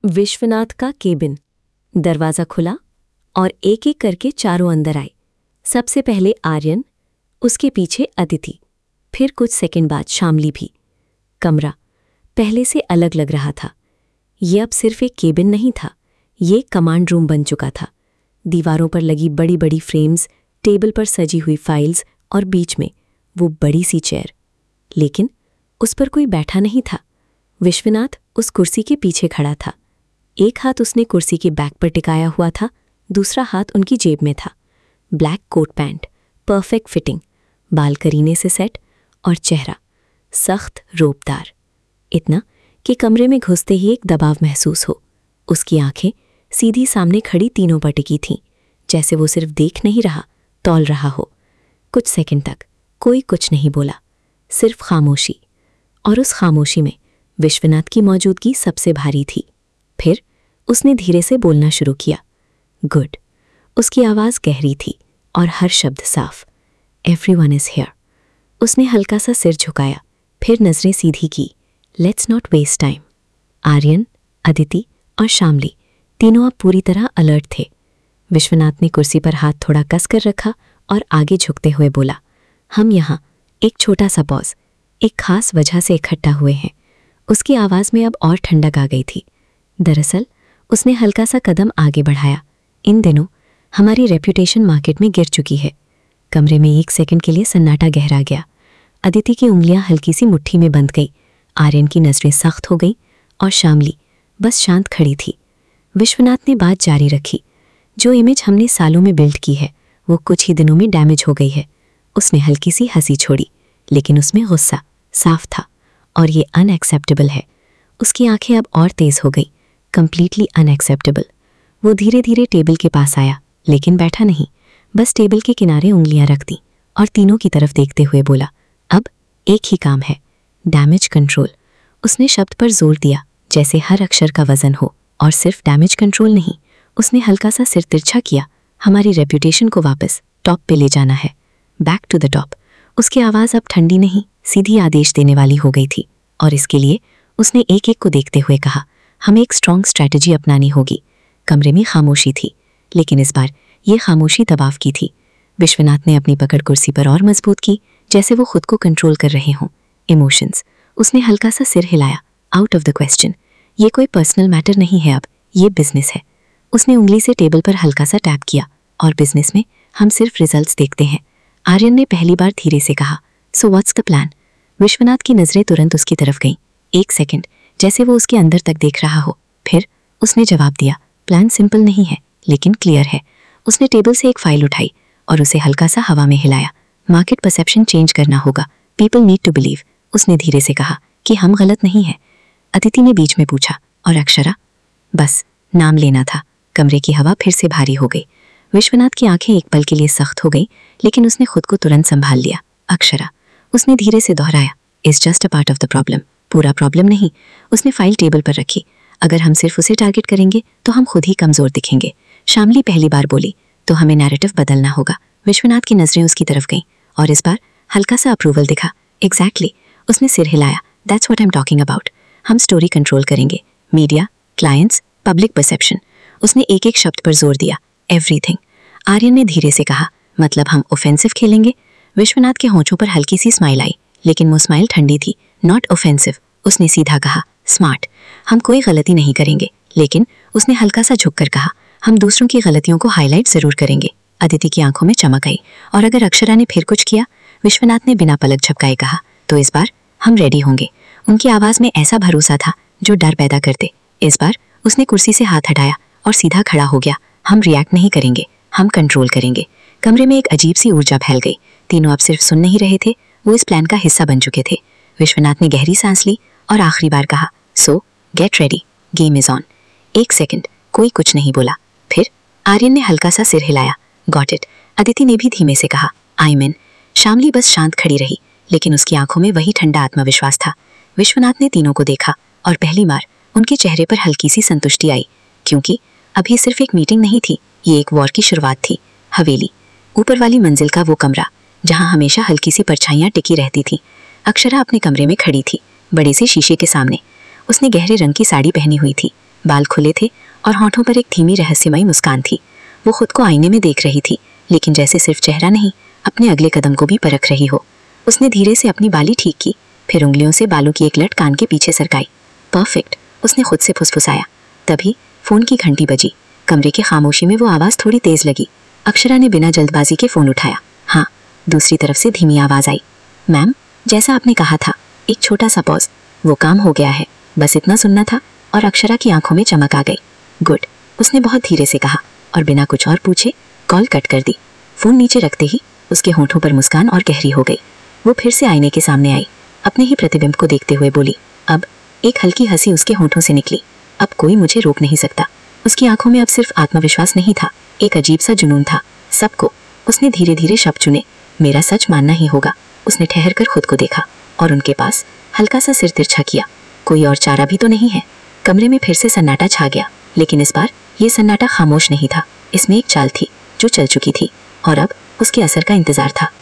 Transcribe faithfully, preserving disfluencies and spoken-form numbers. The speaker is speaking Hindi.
विश्वनाथ का केबिन। दरवाज़ा खुला और एक एक करके चारों अंदर आए। सबसे पहले आर्यन, उसके पीछे अदिति, फिर कुछ सेकंड बाद शामली भी। कमरा पहले से अलग लग रहा था। ये अब सिर्फ एक केबिन नहीं था, ये कमांड रूम बन चुका था। दीवारों पर लगी बड़ी बड़ी फ्रेम्स, टेबल पर सजी हुई फाइल्स और बीच में वो बड़ी सी चेयर। लेकिन उस पर कोई बैठा नहीं था। विश्वनाथ उस कुर्सी के पीछे खड़ा था। एक हाथ उसने कुर्सी के बैक पर टिकाया हुआ था, दूसरा हाथ उनकी जेब में था। Black coat pant, perfect fitting, बाल करीने से सेट और चेहरा सख्त रोबदार। इतना कि कमरे में घुसते ही एक दबाव महसूस हो। उसकी आंखें सीधी सामने खड़ी तीनों पर टिकी थीं, जैसे वो सिर्फ देख नहीं रहा, तौल रहा हो। कुछ सेकंड तक कोई कुछ नहीं बोला, सिर्फ खामोशी। और उस खामोशी में विश्वनाथ की मौजूदगी सबसे भारी थी। फिर उसने धीरे से बोलना शुरू किया। गुड। उसकी आवाज़ गहरी थी और हर शब्द साफ। Everyone is here. उसने हल्का सा सिर झुकाया, फिर नज़रें सीधी की। Let's not waste time. Aryan, Aditi और शामली तीनों अब पूरी तरह अलर्ट थे। विश्वनाथ ने कुर्सी पर हाथ थोड़ा कस कर रखा और आगे झुकते हुए बोला, हम यहाँ एक छोटा सा पॉज, एक खास वजह से इकट्ठा हुए हैं। उसकी आवाज़ में अब और ठंडक आ गई थी। दरअसल उसने हल्का सा कदम आगे बढ़ाया। इन दिनों हमारी रेप्यूटेशन मार्केट में गिर चुकी है। कमरे में एक सेकंड के लिए सन्नाटा गहरा गया। अदिति की उंगलियां हल्की सी मुट्ठी में बंध गई, आर्यन की नज़रें सख्त हो गईं और शामली बस शांत खड़ी थी। विश्वनाथ ने बात जारी रखी। जो इमेज हमने सालों में बिल्ड की है वो कुछ ही दिनों में डैमेज हो गई है। उसने हल्की सी हंसी छोड़ी, लेकिन उसमें गुस्सा साफ था और ये अनएक्सेप्टेबल है। उसकी आंखें अब और तेज हो गई, कंप्लीटली अनएक्सेप्टेबल। वो धीरे धीरे टेबल के पास आया, लेकिन बैठा नहीं, बस टेबल के किनारे उंगलियां रख दी और तीनों की तरफ देखते हुए बोला, अब एक ही काम है, डैमेज कंट्रोल। उसने शब्द पर जोर दिया, जैसे हर अक्षर का वजन हो। और सिर्फ डैमेज कंट्रोल नहीं, उसने हल्का सा सिर तिरछा किया। हमारी रेप्यूटेशन को वापस टॉप पे ले जाना है, बैक टू द टॉप। उसकी आवाज़ अब ठंडी नहीं, सीधी आदेश देने वाली हो गई थी। और इसके लिए उसने एक एक को देखते हुए कहा, हमें एक स्ट्रॉन्ग स्ट्रैटेजी अपनानी होगी। कमरे में खामोशी थी, लेकिन इस बार ये खामोशी दबाव की थी। विश्वनाथ ने अपनी पकड़ कुर्सी पर और मजबूत की, जैसे वो खुद को कंट्रोल कर रहे हों। इमोशंस। उसने हल्का सा सिर हिलाया, आउट ऑफ द क्वेश्चन। ये कोई पर्सनल मैटर नहीं है, अब ये बिजनेस है। उसने उंगली से टेबल पर हल्का सा टैप किया, और बिजनेस में हम सिर्फ रिजल्ट्स देखते हैं। आर्यन ने पहली बार धीरे से कहा, so what's the plan? Vishwanath की नज़रें तुरंत उसकी तरफ गईं। एक सेकंड, जैसे वो उसके अंदर तक देख रहा हो। फिर उसने जवाब दिया, प्लान सिंपल नहीं है, लेकिन क्लियर है। उसने टेबल से एक फाइल उठाई और उसे हल्का सा हवा में हिलाया। मार्केट परसेप्शन चेंज करना होगा, पीपल नीड टू बिलीव। उसने धीरे से कहा कि हम गलत नहीं हैं। अदिति ने बीच में पूछा, और अक्षरा? बस नाम लेना था। कमरे की हवा फिर से भारी हो गई। विश्वनाथ की आंखें एक पल के लिए सख्त हो गई, लेकिन उसने खुद को तुरंत संभाल लिया। अक्षरा, उसने धीरे से दोहराया, is just a part of the problem, पूरा प्रॉब्लम नहीं। उसने फाइल टेबल पर रखी। अगर हम सिर्फ उसे टारगेट करेंगे तो हम खुद ही कमजोर दिखेंगे। शामली पहली बार बोली, तो हमें नैरेटिव बदलना होगा। विश्वनाथ की नजरें उसकी तरफ गईं और इस बार हल्का सा अप्रूवल दिखा। एग्जैक्टली। उसने सिर हिलाया, that's what I am talking about. हम स्टोरी कंट्रोल करेंगे, मीडिया, क्लाइंट्स, पब्लिक परसेप्शन। उसने एक एक शब्द पर जोर दिया, एवरीथिंग। आर्यन ने धीरे से कहा, मतलब हम ऑफेंसिव खेलेंगे? विश्वनाथ के होंठों पर हल्की सी स्माइल आई, लेकिन वो स्माइल ठंडी थी, नॉट ऑफेंसिव। उसने सीधा कहा, स्मार्ट। हम कोई गलती नहीं करेंगे, लेकिन उसने हल्का सा झुककर कहा, हम दूसरों की गलतियों को हाईलाइट जरूर करेंगे। अदिति की आंखों में चमक आई, और अगर अक्षरा ने फिर कुछ किया? विश्वनाथ ने बिना पलक झपकाए कहा, तो इस बार हम रेडी होंगे। उनकी आवाज़ में ऐसा भरोसा था जो डर पैदा करते। इस बार उसने कुर्सी से हाथ हटाया और सीधा खड़ा हो गया। हम रिएक्ट नहीं करेंगे, हम कंट्रोल करेंगे। कमरे में एक अजीब सी ऊर्जा फैल गई। तीनों अब सिर्फ सुन नहीं रहे थे, वो इस प्लान का हिस्सा बन चुके थे। विश्वनाथ ने गहरी सांस ली और आखिरी बार कहा, so get ready, game is on. एक सेकंड कोई कुछ नहीं बोला। फिर आर्यन ने हल्का सा सिर हिलाया, गॉट इट। अदिति ने भी धीमे से कहा, आई मीन। शामली बस शांत खड़ी रही, लेकिन उसकी आंखों में वही ठंडा आत्मविश्वास था। विश्वनाथ ने तीनों को देखा और पहली बार उनके चेहरे पर हल्की सी संतुष्टि आई, क्योंकि अभी सिर्फ एक मीटिंग नहीं थी, ये एक वॉर की शुरुआत थी। हवेली, ऊपर वाली मंजिल का वो कमरा जहां हमेशा हल्की सी परछाइयां टिकी रहती थी। अक्षरा अपने कमरे में खड़ी थी, बड़े से शीशे के सामने। उसने गहरे रंग की साड़ी पहनी हुई थी, बाल खुले थे और होठों पर एक धीमी रहस्यमयी मुस्कान थी। वो खुद को आईने में देख रही थी, लेकिन जैसे सिर्फ चेहरा नहीं, अपने अगले कदम को भी परख रही हो। उसने धीरे से अपनी बाली ठीक की, फिर उंगलियों से बालों की एक लट कान के पीछे सरकाई। परफेक्ट, उसने खुद से फुसफुसाया। तभी फोन की घंटी बजी। कमरे की खामोशी में वो आवाज़ थोड़ी तेज लगी। अक्षरा ने बिना जल्दबाजी के फ़ोन उठाया। हाँ, दूसरी तरफ से धीमी आवाज़ आई। मैम, जैसा आपने कहा था। एक छोटा सा पॉज। वो काम हो गया है, बस इतना सुनना था। और अक्षरा की आंखों में चमक आ गई। गुड, उसने बहुत धीरे से कहा और बिना कुछ और पूछे कॉल कट कर दी। फ़ोन नीचे रखते ही उसके होठों पर मुस्कान और गहरी हो गई। वो फिर से आईने के सामने आई, अपने ही प्रतिबिंब को देखते हुए बोली। अब एक हल्की हंसी उसके होठों से निकली। अब कोई मुझे रोक नहीं सकता। उसकी आंखों में अब सिर्फ आत्मविश्वास नहीं था, एक अजीब सा जुनून था। सबको उसने धीरे धीरे शब्द चुने। मेरा सच मानना ही होगा। उसने ठहर कर खुद को देखा और उनके पास हल्का सा सिर तिरछा किया। कोई और चारा भी तो नहीं है। कमरे में फिर से सन्नाटा छा गया, लेकिन इस बार ये सन्नाटा खामोश नहीं था। इसमें एक चाल थी जो चल चुकी थी और अब उसके असर का इंतजार था।